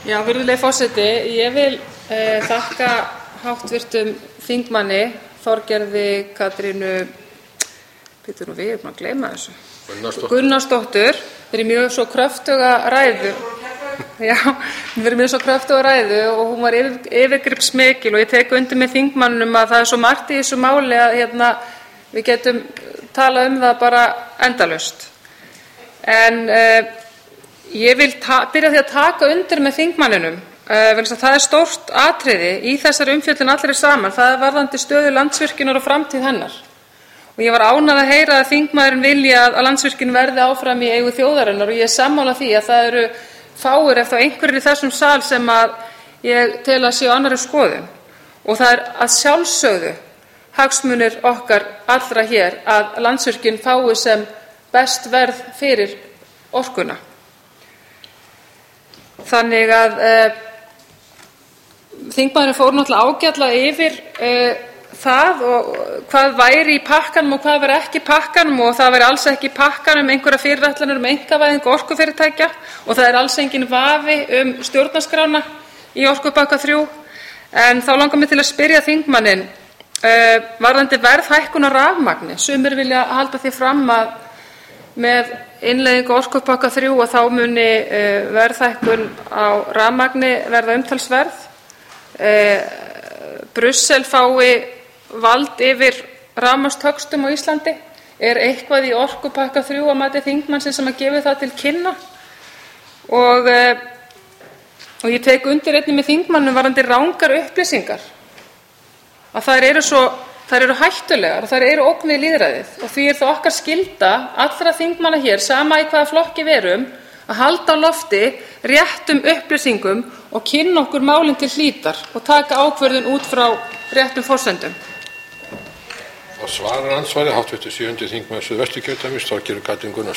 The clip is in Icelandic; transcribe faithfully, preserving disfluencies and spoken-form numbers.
Já, virðulegi forseti, ég vil eh, þakka háttvirtum þingmanni Þorgerði Katrínu, býtur nú við, ég er búin að gleyma þessu, Gunnarsdóttur, Gunnarsdóttur fyrir mjög svo kröftuga ræðu. Já, fyrir mjög svo kröftuga ræðu og hún var yfir, yfirgripsmikil og ég tek undir með þingmannum að það er svo margt í þessu máli að hérna, við getum talað um það bara endalaust. En eh, ég vil byrja því að taka undir með þingmanninum, uh, vegna þess að það er stórt atriði í þessari umfjöllun allri saman, það er varðandi stöðu Landsvirkjunar og framtíð hennar. Og ég var ánægð að heyra að þingmaðurinn vilji að Landsvirkjun verði áfram í eigu þjóðarinnar og ég er sammála því að það eru fáir ef þá einhverjir í þessum sal sem að ég tel að séu annarri skoðun. Og það er að sjálfsögðu hagsmunir okkar allra hér að Landsvirkjun fái sem best verð fyrir orkuna. Þannig að uh, þingmaðurinn fór náttúrulega ágætlega yfir uh, það og hvað væri í pakkanum og hvað væri ekki í pakkanum og það væri alls ekki í pakkanum einhverja fyrirætlanir um einkavæðingu orkufyrirtækja og það er alls engin vafi um stjórnarskrána í orkupakka þrjú. En þá langar mig til að spyrja þingmanninn uh, varðandi verðhækkun á rafmagni. Sumir vilja halda því fram að með innleiðingu orkupakka þrjú og þá muni uh, verðhækkun á rafmagni verða umtalsverð. Uh, Brussel fái vald yfir rafmagnstöxtum á Íslandi. Er eitthvað í orkupakka þrjú að mati þingmannsins sem að gefi það til kynna? Og, uh, og ég tek undir einnig með þingmannum varðandi rangar upplýsingar. Að þær eru svo Þær eru hættulegar og þær eru ógn við lýðræðið og því er það okkar skylda allra þingmanna hér, sama í hvaða flokki við erum, að halda á lofti réttum upplýsingum og kynna okkur málin til hlítar og taka ákvörðun út frá réttum forsendum. Og svarar ansvari háttvirtur sjöundi þingmaður Suðvesturkjördæmis Þorgerður Katrín Gunnarsdóttir.